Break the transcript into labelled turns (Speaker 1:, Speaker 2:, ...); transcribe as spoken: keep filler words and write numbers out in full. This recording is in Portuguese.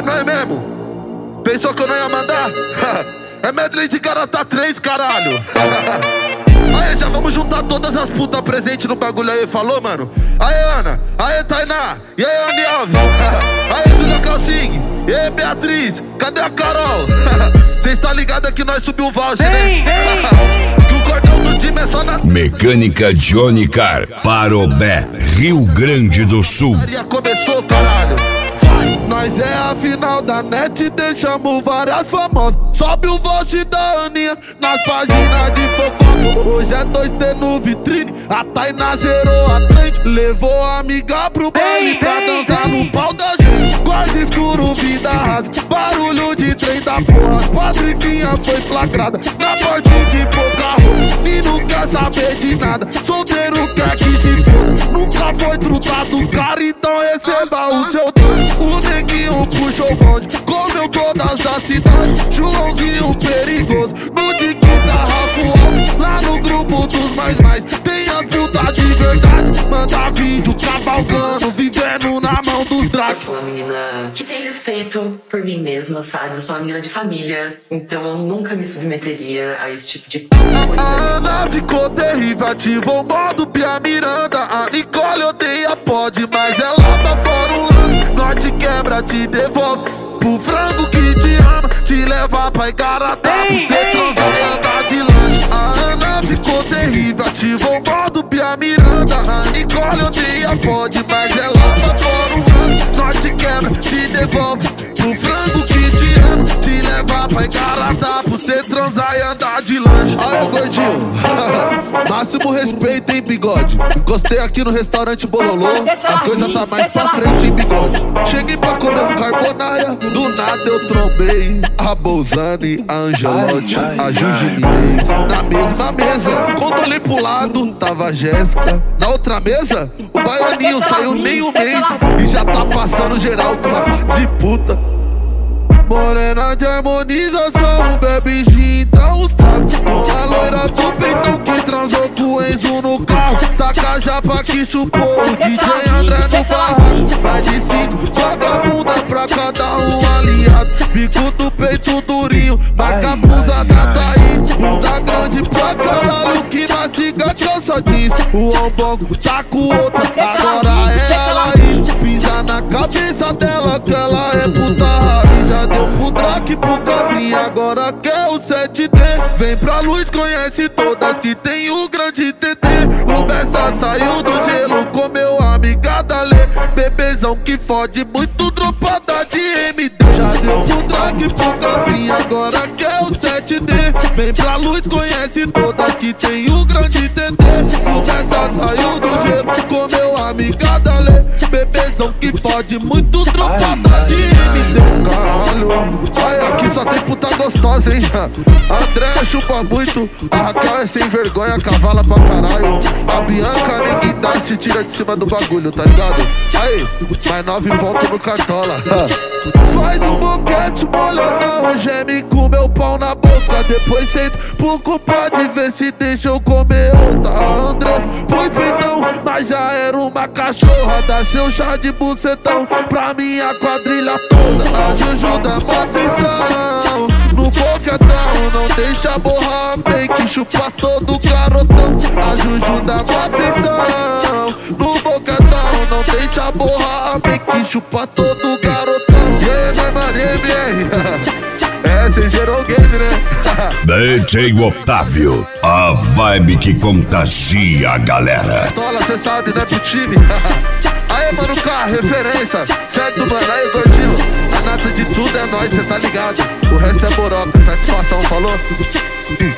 Speaker 1: É nóis mesmo? Pensou que eu não ia mandar? É medley de Garota três, caralho. Aí, já vamos juntar todas as putas presentes no bagulho aí, falou, mano? Aí, Ana, aí, Tainá, e aí, Andy Alves, aí, Julia Calcing, e aí, Beatriz, cadê a Carol? Cês tá ligado que nós subiu o voucher, né? Que o cordão do time é só na...
Speaker 2: Mecânica Johnny Car, Parobé, Rio Grande do Sul.
Speaker 1: Começou, caralho. Vai, nós é a final da net, deixamos várias famosas. Sobe o voucher da Aninha nas páginas de fofoca. Hoje é dois T no vitrine, a Tainá zerou a trend. Levou a amiga pro baile pra dançar no pau da gente. Quarto escuro, vida rasa, barulho de trem da porra. Patricinha foi flagrada na porte de pouca roupa. E não quer saber de nada, solteiro quer que se foda. Nunca foi trutado, cara, então receba o seu dono. O neguinho puxou o bonde, comeu todas as cidades. Joãozinho perigoso, no diquinho da Rafael. Lá no grupo dos mais mais, tem as putas de verdade. Manda vídeo cavalgando, vivendo na mão dos dragos.
Speaker 3: Eu sou uma menina que tem respeito por mim mesma, sabe? Eu sou uma menina de família, então eu nunca me submeteria a esse tipo de coisa.
Speaker 1: A Ana ficou terrível, ativou o modo Pia Miranda. A Nicole odeia pode, mas ela tá fora um lance. Nós te quebra, te devolve pro frango que te ama, te leva pra Igaratá, pra cê transar e andar de lanche. A Ana ficou terrível, ativou o modo Pia Miranda. A Nicole odeia pode, mas ela tá fora um lance. Nós te quebra, te devolve pro frango que te ama, te leva pra Igaratá, pra cê transar e andar de lanche. Aí, gordinho, máximo respeito, hein, bigode. Encostei aqui no restaurante Bololô, as coisas tá mais pra frente, hein, bigode. Cheguei pra comer um carbonara, do nada eu trombei a Bolzani, a Angelotti, a Juju Minez na mesma mesa. Quando olhei pro lado, tava a Jéssica. Na outra mesa, o baianinho saiu nem um mês e já tá passando geral com uma parte de puta. Morena de harmonização, bebe gin, dá uns tragos. A loira do peitão que transou com o Enzo no carro. Taca a japa que chupou o D J André no barraco. Mais de cinco, joga a bunda pra cada um aliado. Bico do peito durinho, marca a blusa da Thaís. Bunda grande pra caralho que mastiga calça jeans. O ombongo tá com outra, agora é a Laís. Pisa na cabeça dela que ela é puta raiz. Já deu pro Drake, pro Cabrinha, agora quer o sete D. Vem pra luz, conhece todas que tem o grande T T. O Bessa saiu do gelo, comeu a amiga da Lê. Bebezão que fode muito, dropada de M D. Já deu pro Drake, pro Cabrinha, agora quer o sete D. Vem pra luz, conhece todas que tem o grande T T. O Bessa saiu do gelo, comeu a amiga da Lê. Bebezão que fode muito, dropada de M D. Caralho, ai, aqui só tem puta gostosa, hein? André chupa muito, a Raquel é sem vergonha, cavala pra caralho. A Bianca ninguém dá, se tira de cima do bagulho, tá ligado? Aí, mais nove pontos no cartola. Faz um boquete molhadão, geme com meu pau na boca. Depois senta pro culpa de ver se deixa eu comer outra. Andrés, pois peitão, mas já era uma cachorra. Dá seu chá de bucetão pra minha quadrilha toda. A Juju dá uma atenção no boquetão, não deixa borrar, bem que chupa todo garotão. A Juju dá uma atenção no boquetão, não deixa borrar, bem que chupa todo garotão. E aí, Norman M R? É, cê zerou o game, né?
Speaker 2: D J Otávio, a vibe que contagia a galera.
Speaker 1: Tola, cê sabe, né, pro time? Aê, mano, K, referência. Certo, mano, aí, gordinho. A nata de tudo é nóis, cê tá ligado. O resto é boroca, satisfação, falou?